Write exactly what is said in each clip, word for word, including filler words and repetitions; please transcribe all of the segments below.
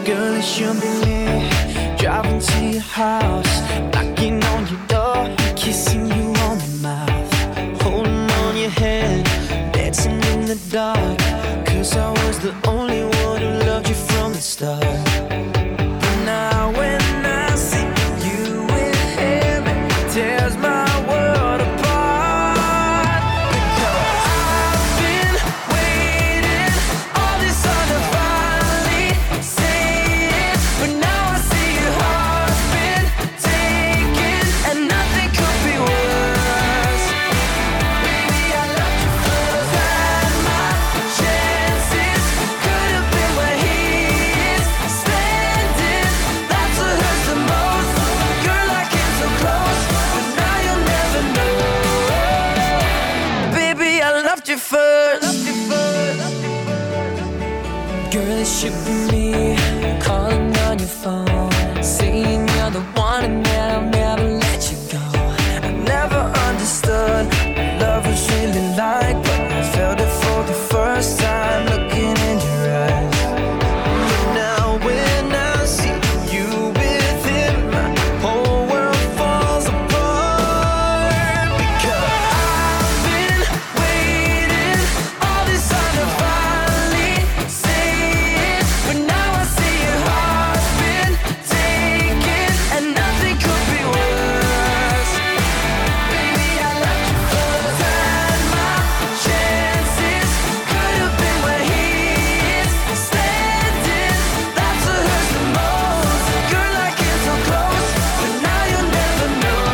Girl, it should be me, driving to your house, knocking on your door, kissing you on the mouth, holding on your hand, dancing in the dark, cause I was the only one who loved you from the start. But now when I see you with him, it tears my world apart. Because I've been waiting all this time to finally say it, but now I see your heart's been taken, and nothing could be worse. Baby, I loved you first, had my chances, could have been where he is standing. That's what hurts the most. Girl, I came so close, but now you'll never know. Baby, I loved you first. Girl, it should be me calling on your phone, saying you're the one and that I'll never let you go. I never understood what love was really like, but I felt it for the first time looking in your eyes. But now when I see you with him, my whole world falls apart. Because I've been waiting all this time to finally say it, but now I see your heart's been taken, and nothing could be worse. Baby, I loved you first, had my chances, could have been where he is standing. That's what hurts the most. Girl, I came so close, but now you'll never know.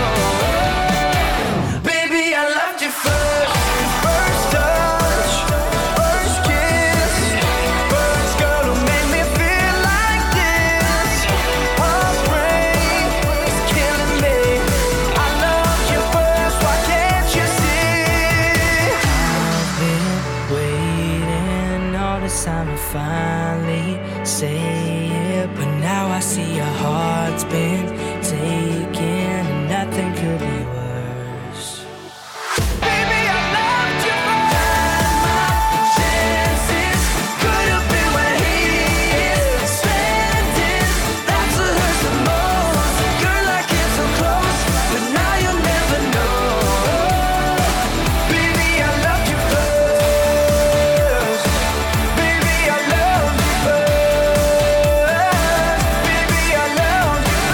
Baby, I loved you first. First touch, first kiss, first girl who made me feel like this. Heartbreak is killing me. I loved you first, why can't you see? I've been waiting all this time to finally say it, but now I see your heart's been taken, and nothing could be worse. Baby, I loved you first, had my chances, could have been where he is standing. That's what hurts the most. Girl, I came so close, but now you'll never know. Baby, I loved you first. Baby, I loved you first. Baby, I loved you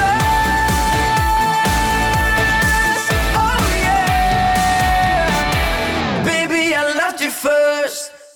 first. Oh yeah. Baby, I loved you first.